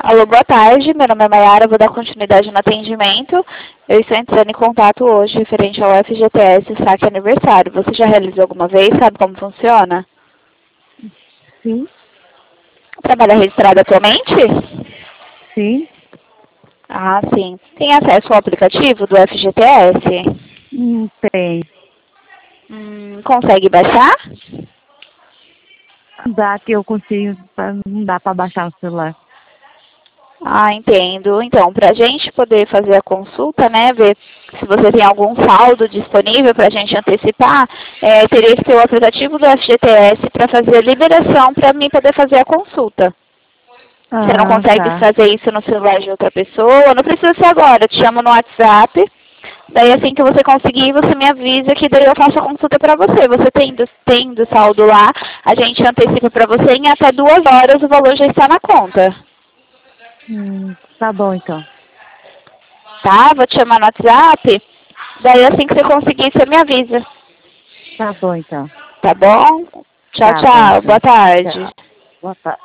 Alô, boa tarde. Meu nome é Mayara, vou dar continuidade no atendimento. Eu estou entrando em contato hoje referente ao FGTS Saque Aniversário. Você já realizou alguma vez? Sabe como funciona? Sim, Trabalha registrado atualmente? sim. Ah, sim. Tem acesso ao aplicativo do FGTS? Tem. Consegue baixar? Não dá que eu consigo, não dá para baixar no celular. Ah, entendo. Então, para a gente poder fazer a consulta, né, ver se você tem algum saldo disponível para a gente antecipar, teria que ter o aplicativo do FGTS para fazer a liberação para mim poder fazer a consulta. Você não Ah, consegue tá. fazer isso no celular de outra pessoa? Não precisa ser agora, eu te chamo no WhatsApp. Daí assim que você conseguir, você me avisa que daí eu faço a consulta para você. Você tendo saldo lá, a gente antecipa para você em até 2 horas o valor já está na conta. Tá bom então. Tá? Vou te chamar no WhatsApp. Daí assim que você conseguir, você me avisa. Tá bom então. Tá bom? Tchau, Tá bom tchau. então. Boa tarde. Tchau. Boa tarde.